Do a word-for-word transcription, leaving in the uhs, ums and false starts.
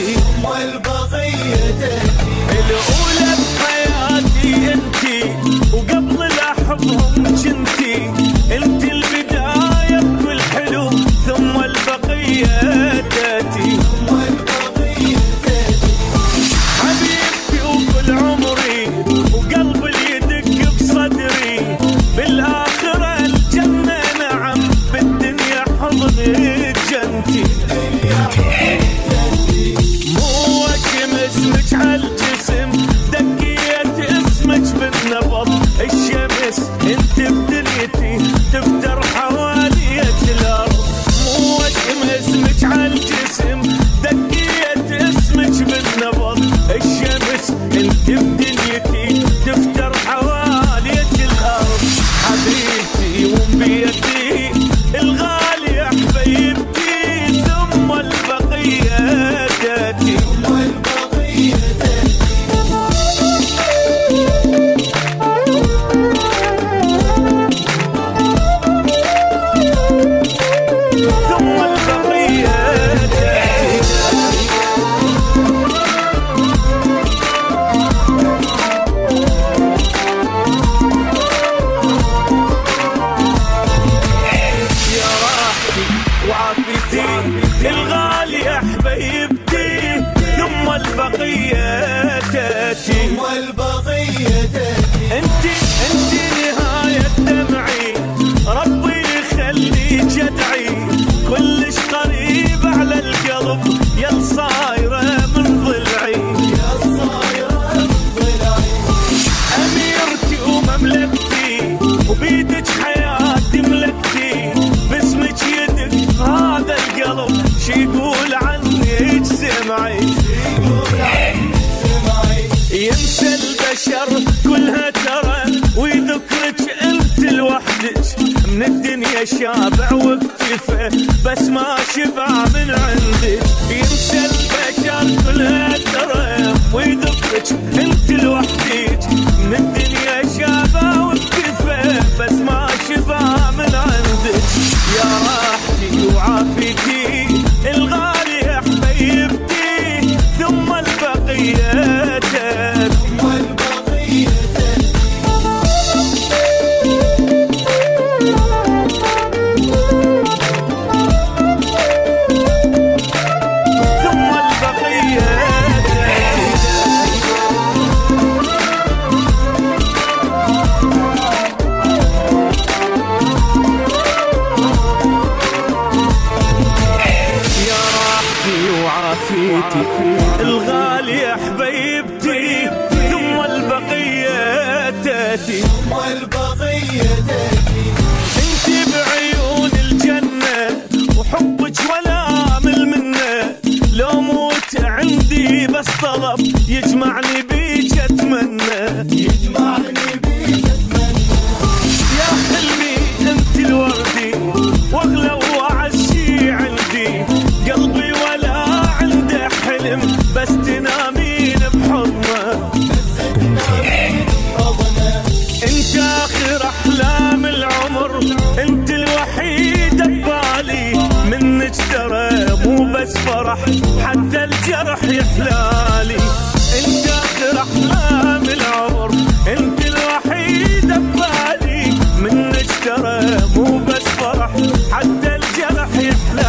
تاتي ثم البقية تاتي. الأولى بحياتي انتي وقبل الأحبهم جنتي، انتي البداية بكل حلو ثم البقية تاتي ثم البقية تاتي. حبيبتي وكل عمري وقلبي اللي يدق بصدري، بالآخرة الجنة نعم بالدنيا حضنك جنتي. مو وجم اسمك عالجسم دقيت اسمك بالنبض، الشمس انت بدنيتي تفتر حواليك الارض. مو وجم اسمك عالجسم دقيت اسمك بالنبض، الشمس انت بدنيتي تفتر حواليك الارض. حبيبتي وبيدي الغالية حبيبتي ثم البقية تاتي ثم البقية تاتي. ثم البقية تاتي. يا راحتي وعافيتي الغالية حبيبتي ثم البقية تاتي ثم البقية تاتي. انتي انتي نهاية دمعي ربي يخليك جدعي، كلش قريب على القلب يا الصايرة من ضلعي يا الصايرة من ضلعي. أميرتي ومملكتي وبيدك حياتي ملكتي، باسمك يدك هذا القلب شي يقول عنك سمعي يقول عنك سمعي. ينسى البشر كلها ترى ويذكرك انت لوحدك، من الدنيا شابع وبكفه بس ما شبع من عندك. ينسى البشر كلها ترى ويذكرك انت لوحدك، من الدنيا شابع وبكفه بس ما شبع من عندك. يا راحتي وعافيتي الغالية حبيبتي ثم البقية تاتي ثم البقية تاتي. ثم البقية تاتي. يا راحتي وعافيتي الغالية حبيبتي ثم البقية تاتي ثم البقية تاتي. انتي بعيون الجنة وحبك ولا امل منه، لو موت عندي بس طلب يجمعني بيك اتمنى يجمعني بيك اتمنى. يا حلمي انت الوردي واغلى واعز شي عندي، قلبي ولا عنده حلم بس تنامين بحضنه انت اخر احلام العمر، انت الوحيدة ببالي، منك ترى مو بس فرح حتى الجرح يحلالي. انت اخر احلام العمر، انت الوحيدة ببالي، منك ترى مو بس فرح حتى الجرح يحلالي.